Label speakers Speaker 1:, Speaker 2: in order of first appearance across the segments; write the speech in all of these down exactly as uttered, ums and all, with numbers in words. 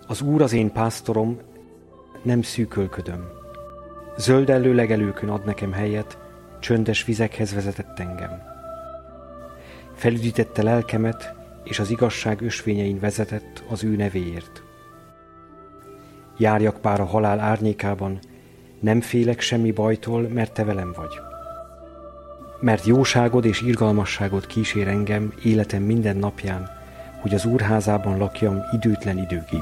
Speaker 1: Az Úr az én pásztorom, nem szűkölködöm. Zöldellő legelőkön ad nekem helyet, csöndes vizekhez vezetett engem. Felüdítette lelkemet, és az igazság ösvényein vezetett az ő nevéért. Járjak bár a halál árnyékában, nem félek semmi bajtól, mert te velem vagy. Mert jóságod és irgalmasságod kísér engem életem minden napján, hogy az Úr házában lakjam időtlen időkig.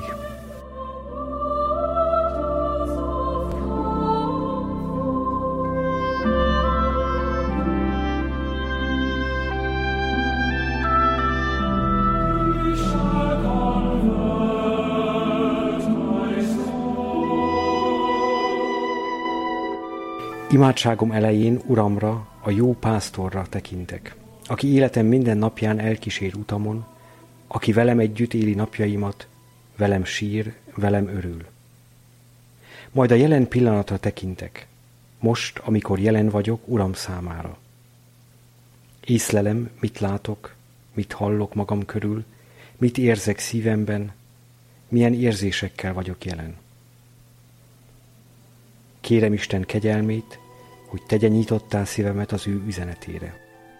Speaker 1: Imádságom elején Uramra, a jó pásztorra tekintek, aki életem minden napján elkísér utamon, aki velem együtt éli napjaimat, velem sír, velem örül. Majd a jelen pillanatra tekintek, most, amikor jelen vagyok Uram számára. Észlelem, mit látok, mit hallok magam körül, mit érzek szívemben, milyen érzésekkel vagyok jelen. Kérem Isten kegyelmét, hogy tegye nyitottá szívemet az ő üzenetére.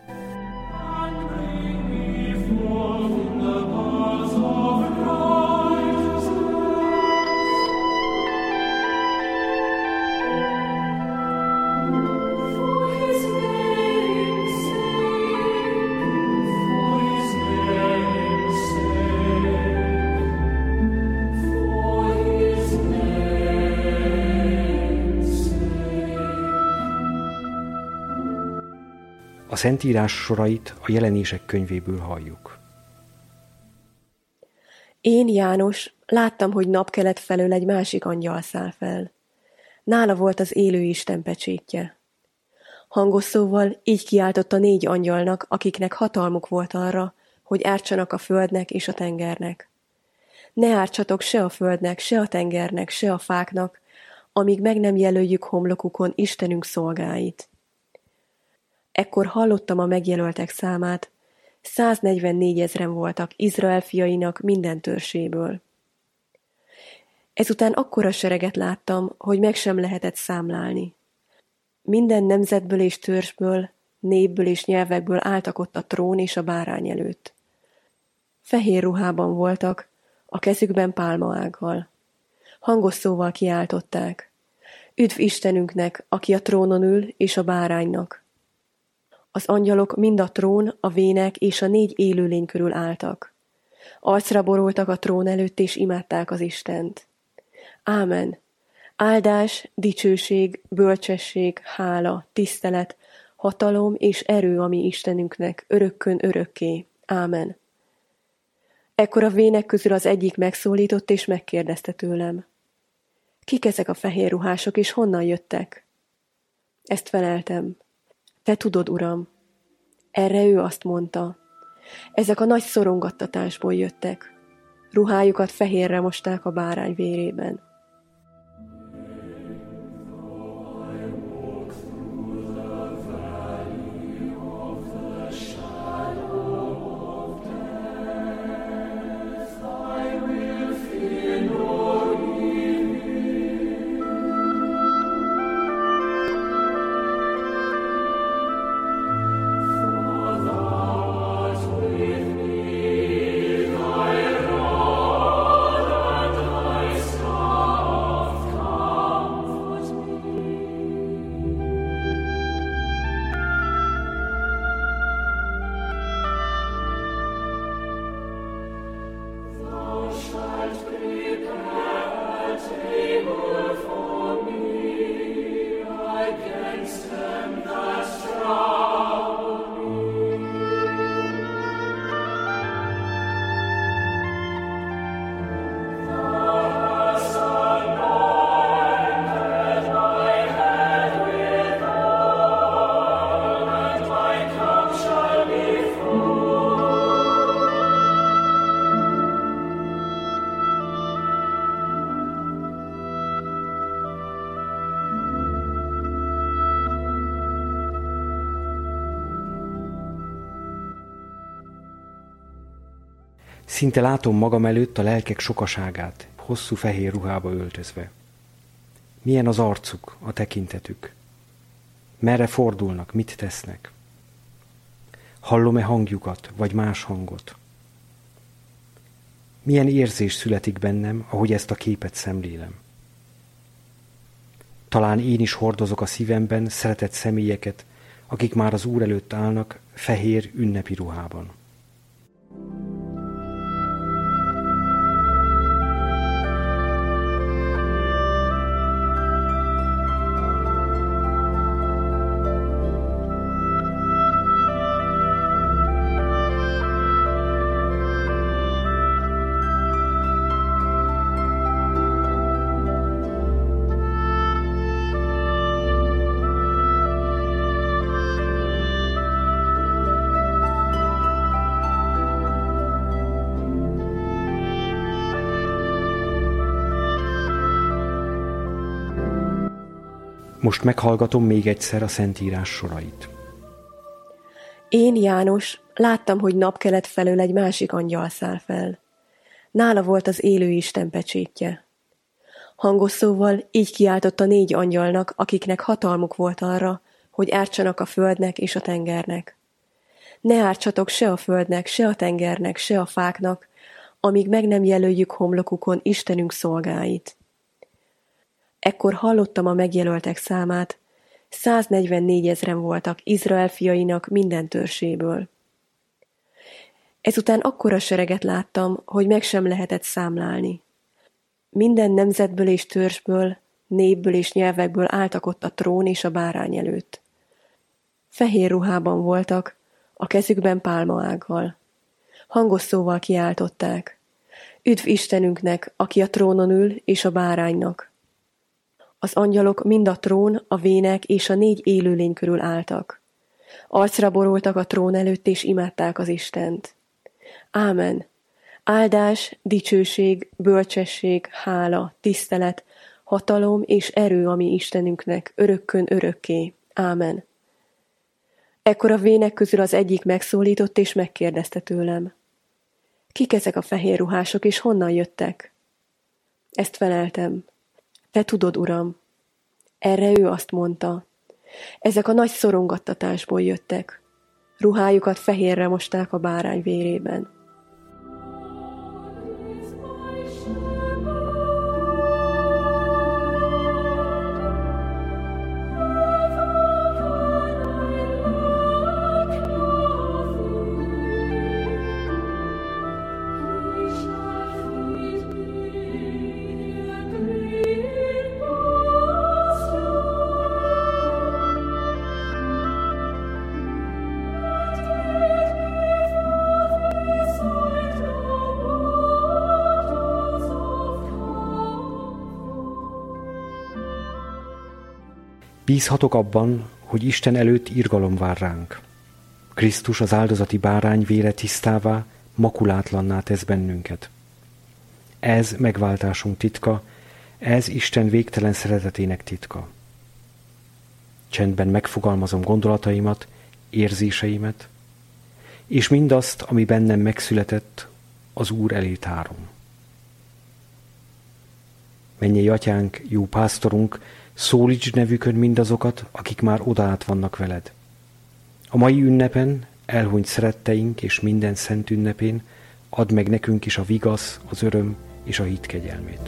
Speaker 1: A Szentírás sorait a Jelenések könyvéből halljuk.
Speaker 2: Én, János, láttam, hogy napkelet felől egy másik angyal száll fel. Nála volt az élő Isten pecsétje. Hangos szóval így kiáltott a négy angyalnak, akiknek hatalmuk volt arra, hogy ártsanak a földnek és a tengernek. Ne ártsatok se a földnek, se a tengernek, se a fáknak, amíg meg nem jelöljük homlokukon Istenünk szolgáit. Ekkor hallottam a megjelöltek számát, száznegyvennégyezren voltak Izrael fiainak minden törzséből. Ezután akkora sereget láttam, hogy meg sem lehetett számlálni. Minden nemzetből és törzsből, népből és nyelvekből álltak ott a trón és a bárány előtt. Fehér ruhában voltak, a kezükben pálmaággal. Hangos szóval kiáltották: Üdv Istenünknek, aki a trónon ül, és a báránynak! Az angyalok mind a trón, a vének és a négy élőlény körül álltak. Arcra borultak a trón előtt, és imádták az Istent. Ámen. Áldás, dicsőség, bölcsesség, hála, tisztelet, hatalom és erő a mi Istenünknek, örökkön örökké. Ámen. Ekkor a vének közül az egyik megszólított, és megkérdezte tőlem: Kik ezek a fehér ruhások, és honnan jöttek? Ezt feleltem: Te tudod, Uram. Erre ő azt mondta: Ezek a nagy szorongattatásból jöttek. Ruhájukat fehérre mosták a bárány vérében.
Speaker 1: Szinte látom magam előtt a lelkek sokaságát, hosszú fehér ruhába öltözve. Milyen az arcuk, a tekintetük? Merre fordulnak, mit tesznek? Hallom-e hangjukat, vagy más hangot? Milyen érzés születik bennem, ahogy ezt a képet szemlélem? Talán én is hordozok a szívemben szeretett személyeket, akik már az Úr előtt állnak fehér ünnepi ruhában. Most meghallgatom még egyszer a Szentírás sorait.
Speaker 2: Én, János, láttam, hogy napkelet felől egy másik angyal száll fel. Nála volt az élő Isten pecsétje. Hangos szóval így kiáltott a négy angyalnak, akiknek hatalmuk volt arra, hogy ártsanak a földnek és a tengernek. Ne ártsatok se a földnek, se a tengernek, se a fáknak, amíg meg nem jelöljük homlokukon Istenünk szolgáit. Ekkor hallottam a megjelöltek számát, száznegyvennégy ezren voltak Izrael fiainak minden törzséből. Ezután akkora sereget láttam, hogy meg sem lehetett számlálni. Minden nemzetből és törzsből, népből és nyelvekből álltak ott a trón és a bárány előtt. Fehér ruhában voltak, a kezükben pálmaággal. Hangos szóval kiáltották: Üdv Istenünknek, aki a trónon ül, és a báránynak! Az angyalok mind a trón, a vének és a négy élőlény körül álltak. Arcra borultak a trón előtt, és imádták az Istent. Ámen! Áldás, dicsőség, bölcsesség, hála, tisztelet, hatalom és erő a mi Istenünknek, örökkön örökké. Ámen! Ekkor a vének közül az egyik megszólított, és megkérdezte tőlem: Kik ezek a fehér ruhások, és honnan jöttek? Ezt feleltem: Te tudod, Uram. Erre ő azt mondta: Ezek a nagy szorongattatásból jöttek. Ruhájukat fehérre mosták a bárány vérében.
Speaker 1: Bízhatok abban, hogy Isten előtt irgalom vár ránk. Krisztus, az áldozati bárány vére tisztává, makulátlanná tesz bennünket. Ez megváltásunk titka, ez Isten végtelen szeretetének titka. Csendben megfogalmazom gondolataimat, érzéseimet, és mindazt, ami bennem megszületett, az Úr elé tárom. Mennyei Atyánk, jó pásztorunk, szólíts nevükön mindazokat, akik már odaát vannak veled. A mai ünnepen, elhunyt szeretteink és minden szent ünnepén add meg nekünk is a vigasz, az öröm és a hit kegyelmét.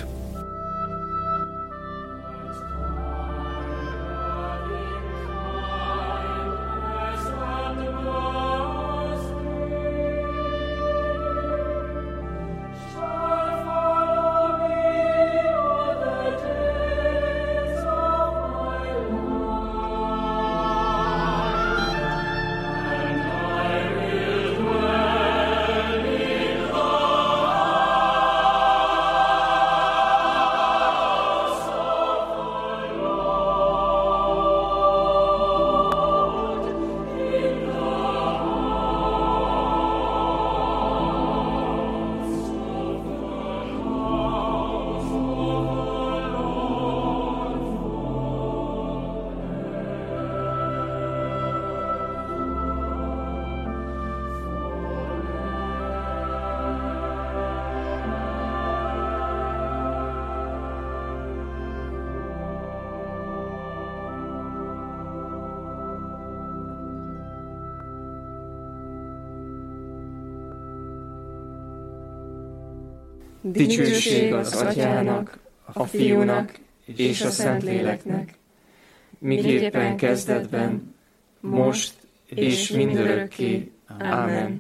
Speaker 3: Dicsőség az Atyának, a Fiúnak és a Szentléleknek, miképpen kezdetben, most és mindörökké. Ámen.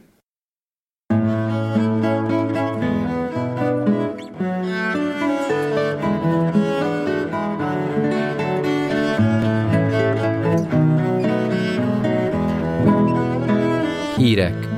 Speaker 4: Hírek